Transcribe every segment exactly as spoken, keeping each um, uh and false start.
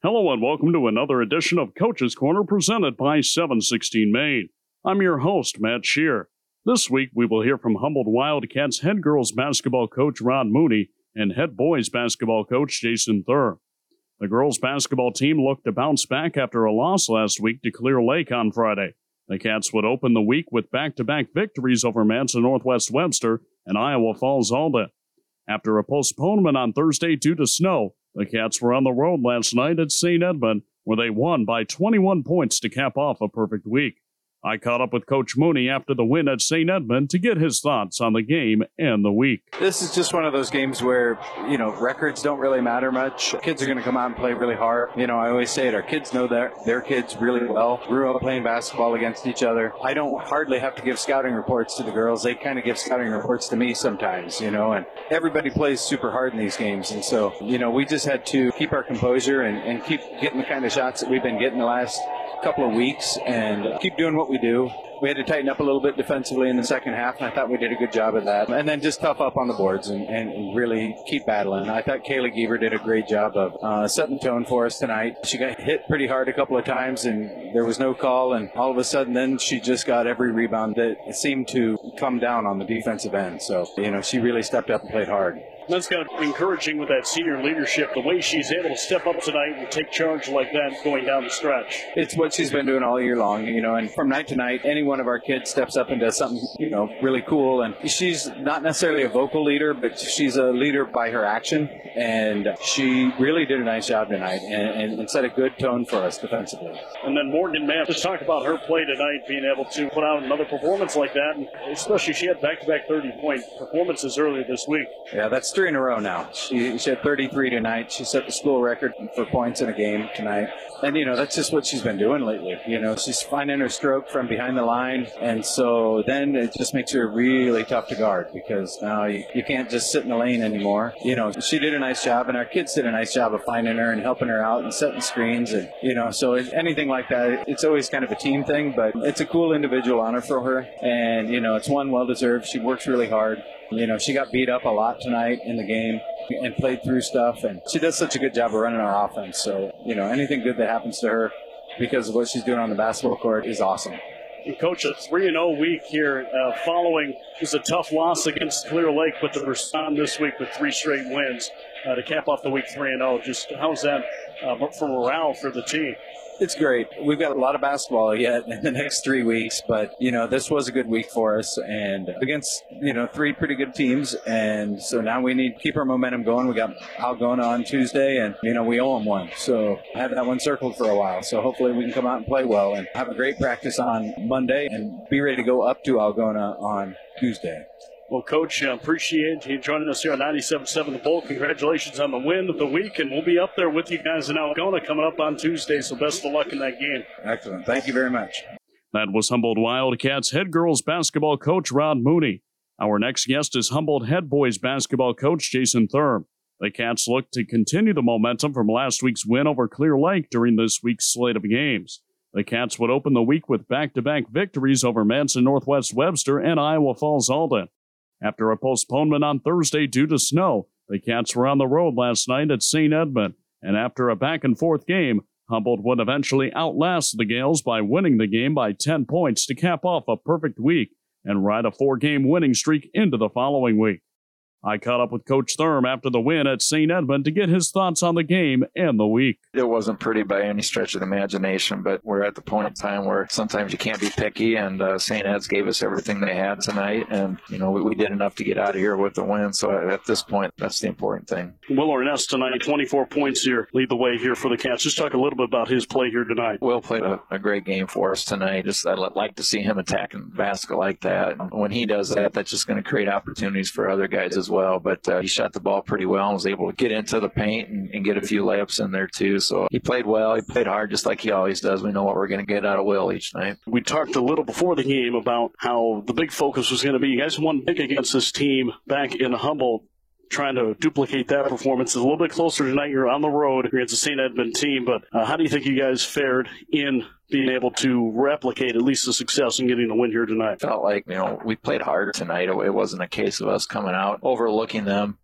Hello and welcome to another edition of Coach's Corner presented by seven sixteen Main. I'm your host, Matt Shear. This week we will hear from Humboldt Wildcats head girls basketball coach Ron Mooney and head boys basketball coach Jason Thur. The girls basketball team looked to bounce back after a loss last week to Clear Lake on Friday. The Cats would open the week with back-to-back victories over Manson Northwest Webster and Iowa Falls Alda. After a postponement on Thursday due to snow, the Cats were on the road last night at Saint Edmund, where they won by twenty-one points to cap off a perfect week. I caught up with Coach Mooney after the win at Saint Edmund to get his thoughts on the game and the week. This is just one of those games where, you know, records don't really matter much. Kids are going to come out and play really hard. You know, I always say it, our kids know their, their kids really well. Grew up playing basketball against each other. I don't hardly have to give scouting reports to the girls. They kind of give scouting reports to me sometimes, you know, and everybody plays super hard in these games. And so, you know, we just had to keep our composure and, and keep getting the kind of shots that we've been getting the last couple of weeks and keep doing what we do. We had to tighten up a little bit defensively in the second half, and I thought we did a good job of that. And then just tough up on the boards and, and really keep battling. I thought Kayla Geaver did a great job of uh, setting the tone for us tonight. She got hit pretty hard a couple of times, and there was no call, and all of a sudden then she just got every rebound that seemed to come down on the defensive end. So, you know, she really stepped up and played hard. That's kind of encouraging with that senior leadership, the way she's able to step up tonight and take charge like that going down the stretch. It's what she's been doing all year long, you know, and from night to night, any one of our kids steps up and does something, you know, really cool. And she's not necessarily a vocal leader, but she's a leader by her action. And she really did a nice job tonight and, and, and set a good tone for us defensively. And then Morgan Mann, just talk about her play tonight, being able to put out another performance like that. And especially she had back-to-back thirty-point performances earlier this week. Yeah, that's three in a row now. She, she had thirty-three tonight. She set the school record for points in a game tonight. And, you know, that's just what she's been doing lately. You know, she's finding her stroke from behind the line. And so then it just makes her really tough to guard because now you, you can't just sit in the lane anymore. You know, she did a nice job, and our kids did a nice job of finding her and helping her out and setting screens. And, you know, so anything like that, it's always kind of a team thing, but it's a cool individual honor for her. And, you know, it's one well-deserved. She works really hard. You know, she got beat up a lot tonight in the game and played through stuff, and she does such a good job of running our offense. So, you know, anything good that happens to her because of what she's doing on the basketball court is awesome. And Coach, a three and oh week here uh, following just a tough loss against Clear Lake, but to respond this week with three straight wins uh, to cap off the week three and oh. Just how's that uh, for morale for the team? It's great. We've got a lot of basketball yet in the next three weeks, but, you know, this was a good week for us and against, you know, three pretty good teams. And so now we need to keep our momentum going. We got Algona on Tuesday and, you know, we owe them one. So I had that one circled for a while. So hopefully we can come out and play well and have a great practice on Monday and be ready to go up to Algona on Tuesday. Well, Coach, I appreciate you joining us here on ninety-seven point seven The Bull. Congratulations on the win of the week, and we'll be up there with you guys in Algona coming up on Tuesday, so best of luck in that game. Excellent. Thank you very much. That was Humboldt Wildcats head girls basketball coach Ron Mooney. Our next guest is Humboldt head boys basketball coach Jason Thur. The Cats look to continue the momentum from last week's win over Clear Lake during this week's slate of games. The Cats would open the week with back-to-back victories over Manson Northwest Webster and Iowa Falls Alda. After a postponement on Thursday due to snow, the Cats were on the road last night at Saint Edmund, and after a back-and-forth game, Humboldt would eventually outlast the Gales by winning the game by ten points to cap off a perfect week and ride a four-game winning streak into the following week. I caught up with Coach Thurm after the win at Saint Edmund to get his thoughts on the game and the week. It wasn't pretty by any stretch of the imagination, but we're at the point in time where sometimes you can't be picky, and uh, Saint Ed's gave us everything they had tonight, and you know we, we did enough to get out of here with the win, so at this point, that's the important thing. Will Arness tonight, twenty-four points here, lead the way here for the Cats. Just talk a little bit about his play here tonight. Will played a, a great game for us tonight. Just I'd like to see him attacking basket like that. And when he does that, that's just going to create opportunities for other guys as well, but uh, he shot the ball pretty well and was able to get into the paint and, and get a few layups in there too. So he played well. He played hard just like he always does. We know what we're going to get out of Will each night. We talked a little before the game about how the big focus was going to be. You guys won big against this team back in Humboldt. Trying to duplicate that performance. It's a little bit closer tonight. You're on the road against the Saint Edmund team, but uh, how do you think you guys fared in being able to replicate at least the success in getting the win here tonight? Felt like, you know, we played hard tonight. It wasn't a case of us coming out overlooking them.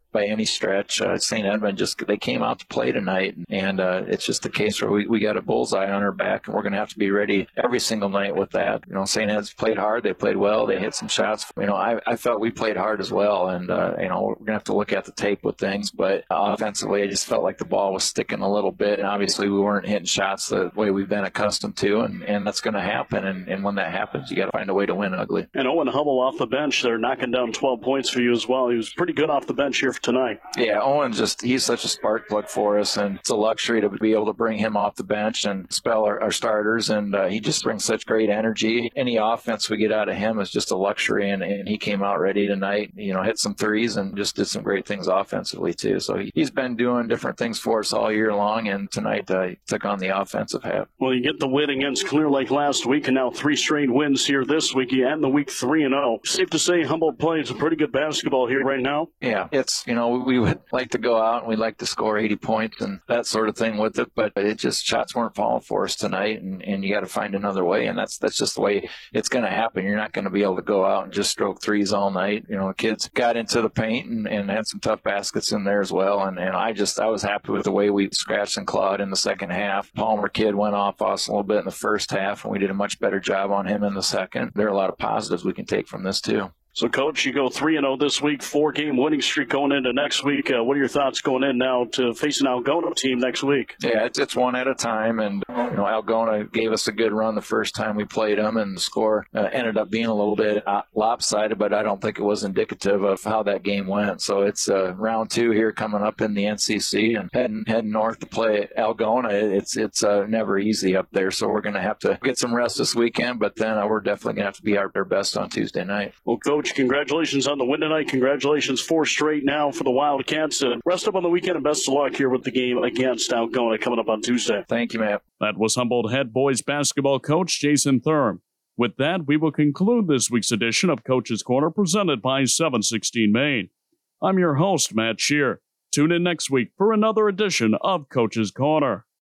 by any stretch. Uh, Saint Edmund just, they came out to play tonight, and uh, it's just a case where we, we got a bullseye on our back, and we're going to have to be ready every single night with that. You know, Saint Ed's played hard. They played well. They hit some shots. You know, I, I felt we played hard as well, and, uh, you know, we're going to have to look at the tape with things, but offensively, I just felt like the ball was sticking a little bit, and obviously we weren't hitting shots the way we've been accustomed to, and, and that's going to happen, and, and when that happens, you got to find a way to win ugly. And Owen Hummel off the bench, they're knocking down twelve points for you as well. He was pretty good off the bench here for tonight. Yeah, Owen just, he's such a spark plug for us, and it's a luxury to be able to bring him off the bench and spell our, our starters, and uh, he just brings such great energy. Any offense we get out of him is just a luxury, and, and he came out ready tonight, you know, hit some threes and just did some great things offensively too. So he, he's been doing different things for us all year long, and tonight uh, he took on the offensive half. Well, you get the win against Clear Lake last week, and now three straight wins here this week. You end the week three and oh. Safe to say Humboldt plays a pretty good basketball here right now. Yeah, it's, you know, we would like to go out and we'd like to score eighty points and that sort of thing with it, but it just, shots weren't falling for us tonight, and, and you got to find another way, and that's that's just the way it's going to happen. You're not going to be able to go out and just stroke threes all night. You know, the kids got into the paint and, and had some tough baskets in there as well, and, and I just, I was happy with the way we scratched and clawed in the second half. Palmer kid went off us a little bit in the first half, and we did a much better job on him in the second. There are a lot of positives we can take from this too. So, Coach, you go three and oh this week, four-game winning streak going into next week. Uh, what are your thoughts going in now to face an Algona team next week? Yeah, it's, it's one at a time, and you know, Algona gave us a good run the first time we played them, and the score uh, ended up being a little bit uh, lopsided, but I don't think it was indicative of how that game went. So it's uh, round two here coming up in the N C C, and heading heading north to play Algona. It's it's uh, never easy up there, so we're going to have to get some rest this weekend, but then uh, we're definitely going to have to be our, our best on Tuesday night. Well, Coach, congratulations on the win tonight. Congratulations, four straight now for the Wildcats. Uh, rest up on the weekend, and best of luck here with the game against Algona coming up on Tuesday. Thank you, Matt. That was Humboldt head boys basketball coach Jason Thurm. With that, we will conclude this week's edition of Coach's Corner presented by seven sixteen Maine. I'm your host, Matt Shear. Tune in next week for another edition of Coach's Corner.